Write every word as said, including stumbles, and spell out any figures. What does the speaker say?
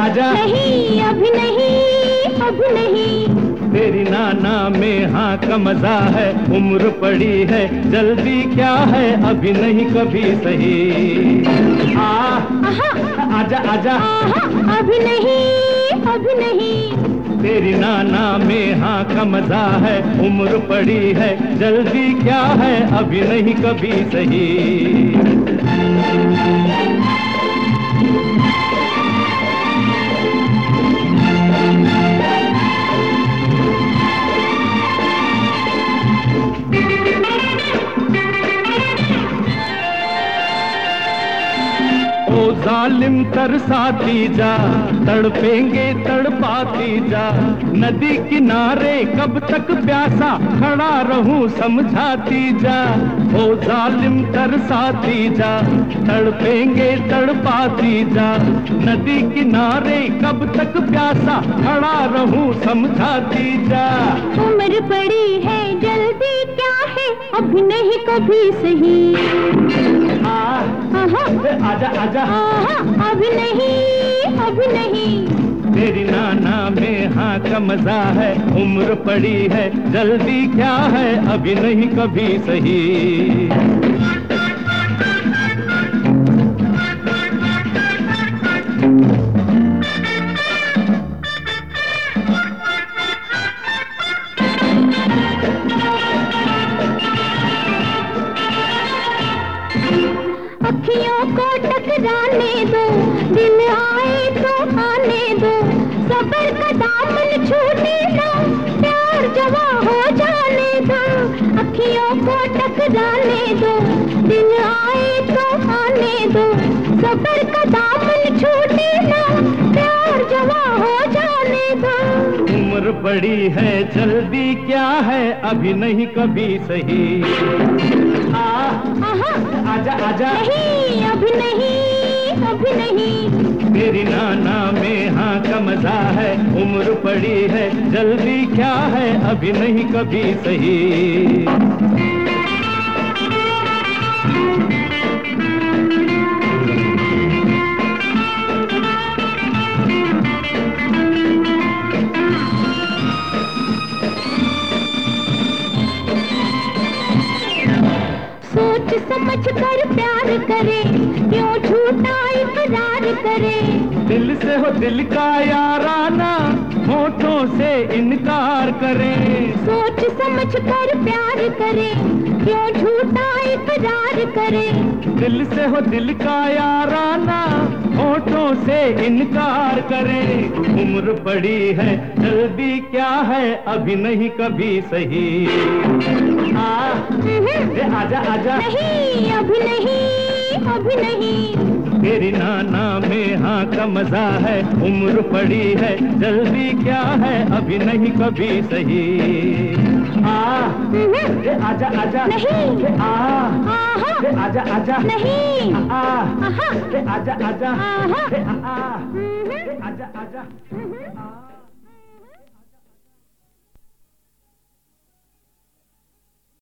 आजा। नहीं अभी नहीं, अभी नहीं। तेरी नाना में हाँ का मजा है, उम्र पड़ी है जल्दी क्या है, अभी नहीं कभी सही। आ आजा आजा। अभी नहीं, अभी नहीं। तेरी नाना में हाँ का मजा है, उम्र पड़ी है जल्दी क्या है, अभी नहीं कभी सही। ओ जालिम तरसाती जा, तड़पेंगे तड़पाती जा, नदी किनारे कब तक प्यासा खड़ा रहूं समझाती जा। ओ जालिम तरसाती जा, तड़पेंगे तड़पाती जा, नदी किनारे कब तक प्यासा खड़ा रहूं समझाती जा। उम्र पड़ी है जल्दी क्या है, अभी नहीं कभी सही। आ आजा आजा। अभी नहीं, अभी नहीं। तेरी नाना में हाँ का मजा है, उम्र पड़ी है जल्दी क्या है, अभी नहीं कभी सही। अखियों को टकराने दो, दिन आए तो आने दो, सबर का दामन छूटे ना, प्यार जवा हो जाने दो। अखियों को टकराने दो, दिन आए तो आने दो, सबर का दामन छूटे ना, प्यार जवा हो जाने दो। उम्र बड़ी है जल्दी क्या है, अभी नहीं कभी सही। आ आजा आजा। नहीं अभी नहीं, अभी नहीं। तेरी नाना में हाँ का मजा है, उम्र पड़ी है जल्दी क्या है, अभी नहीं कभी सही। सोच समझ कर प्यार करे, क्यों झूठा इकरार करे। दिल से हो दिल का याराना, होठों से इनकार करे। सोच समझ कर प्यार करे, क्यों झूठा इकरार करे। दिल से हो दिल का याराना, होठों से इनकार करे। उम्र पड़ी है जल्दी क्या है, अभी नहीं कभी सही। आ आजा आजा। नहीं अभी नहीं, अभी नहीं। तेरी नाना में हाँ का मजा है, उम्र पड़ी है जल्दी क्या है, अभी नहीं कभी सही। आ आजा आजा। नहीं। आ आजा आजा। नहीं। आ आजा आजा। आहा। आ आजा आजा।